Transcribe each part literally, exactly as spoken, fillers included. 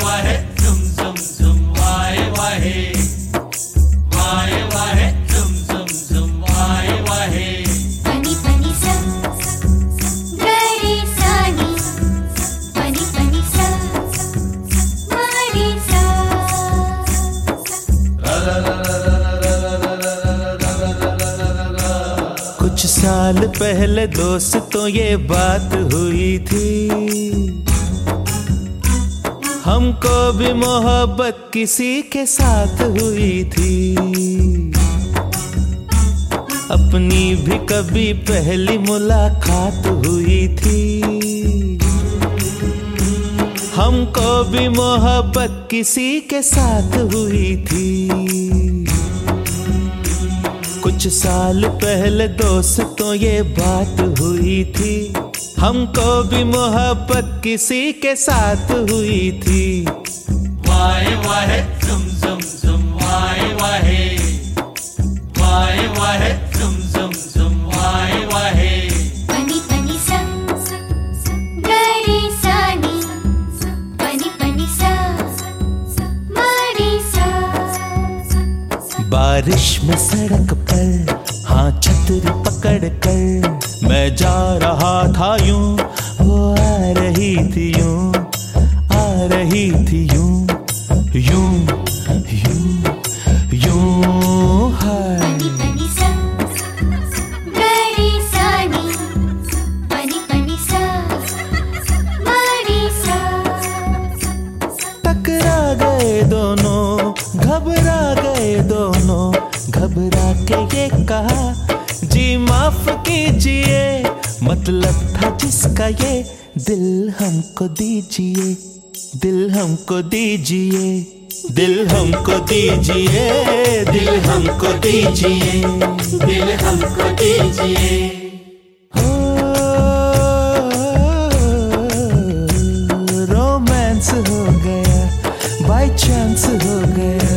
वाहे zum zum zum वाहे वाहे वाहे वाहे zum zum zum वाहे वाहे pani pani sa gare sa ni pani pani sa mare sa कुछ साल पहले दोस्तों ये बात हुई थी, हमको भी मोहब्बत किसी के साथ हुई थी। अपनी भी कभी पहली मुलाकात हुई थी, हमको भी मोहब्बत किसी के साथ हुई थी। कुछ साल पहले दोस्तों ये बात हुई थी, हमको भी मोहब्बत किसी के साथ हुई थी। वाहे वाहे zum zum zum वाहे वाहे वाहे वाहे zum zum zum वाहे वाहे pani pani sa gare sa ni pani pani sa mare sa बारिश में सड़क पर हाँ छतरी पकड़ कर मैं जा रहा था यूं, वो आ रही थी यूं, आ रही थी यूं यूं यूं यूं हाय। pani pani sa gare sa ni pani pani sa mare sa टकरा गए दोनों, घबरा गए दोनों, घबरा के ये कहा जी माफ कीजिए, मतलब था जिसका ये दिल हमको दीजिए, दिल हमको दीजिए, दिल हमको दीजिए, दिल हमको दीजिए, दिल हमको दीजिए। रोमांस हो गया, बाय चांस हो गया,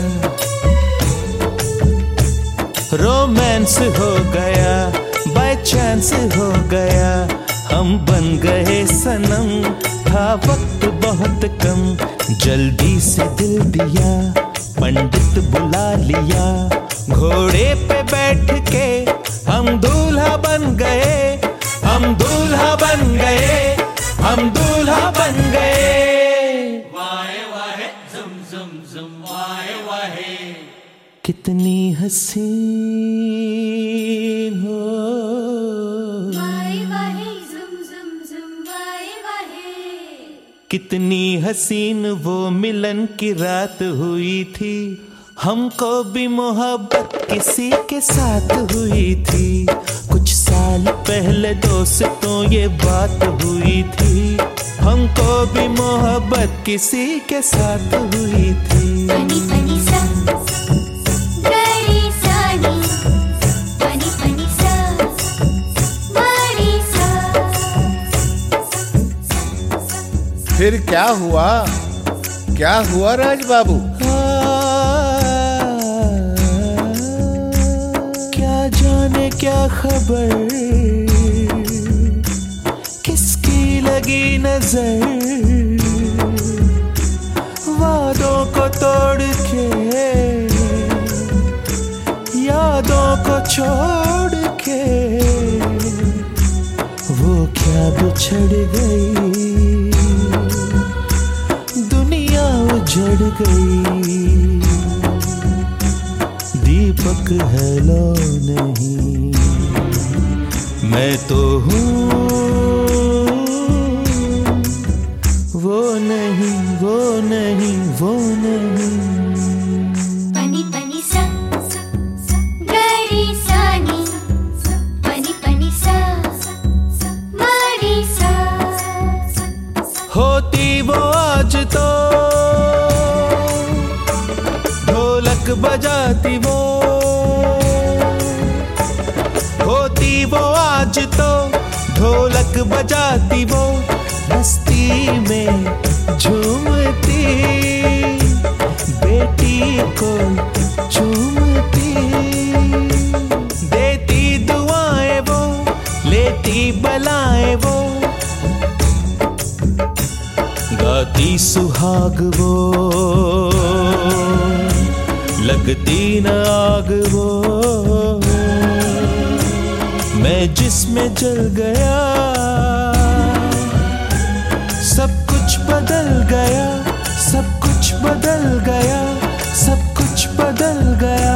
रोमांस हो गया, बाय चांस हो गया, हम बन गए सनम, था वक्त बहुत कम, जल्दी से दिल दिया, पंडित बुला लिया, घोड़े पे बैठ के हम दूल्हा बन गए, हम दूल्हा बन गए, हम दूल्हा बन गए। वाहे वाहे zum zum zum वाहे वाहे कितनी हसीन हो, वाहे वाहे zum zum zum वाहे वाहे कितनी हसीन वो मिलन की रात हुई थी, हमको भी मोहब्बत किसी के साथ हुई थी। कुछ साल पहले दोस्तों ये बात हुई थी, हमको भी मोहब्बत किसी के साथ हुई थी। pani pani sa gare sa ni pani pani sa mare sa फिर क्या हुआ, क्या हुआ राज बाबू? क्या जाने क्या खबर, किसकी लगी नजर, वादों को तोड़ के यादों को छोड़ के वो क्या बिछड़ गई, दुनिया उजड़ गई। दीपक है लो नहीं, मैं तो हूँ वो नहीं, वो नहीं, वो नहीं। pani pani sa gare sa ni pani pani sa mare sa होती वो आज तो ढोलक बजाती वो, होती वो आज तो ढोलक बजाती वो, मस्ती में झूमती बेटी को चूमती, देती दुआएं वो, लेती बलाएं वो, गाती सुहाग वो लगती न आग वो, मैं जिसमें जल गया सब कुछ बदल गया, सब कुछ बदल गया, सब कुछ बदल गया।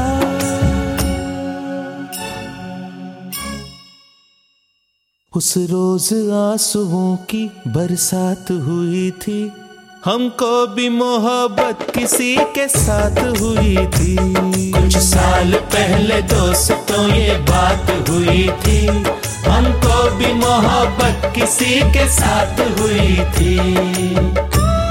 उस रोज आंसुओं की बरसात हुई थी, हमको भी मोहब्बत किसी के साथ हुई थी। कुछ साल पहले दोस्तों ये बात हुई थी, हमको भी मोहब्बत किसी के साथ हुई थी।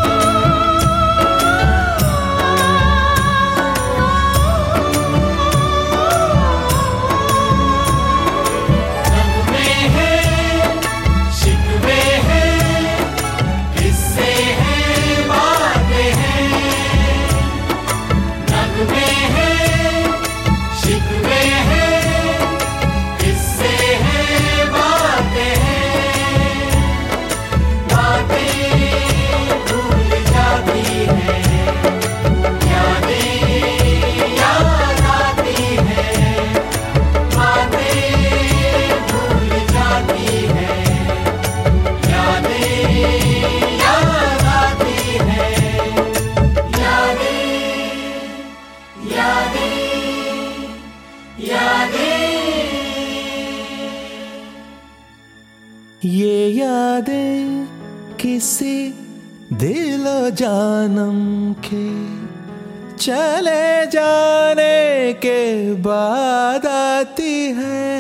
ये यादें किसी दिलो जानम के चले जाने के बाद आती है।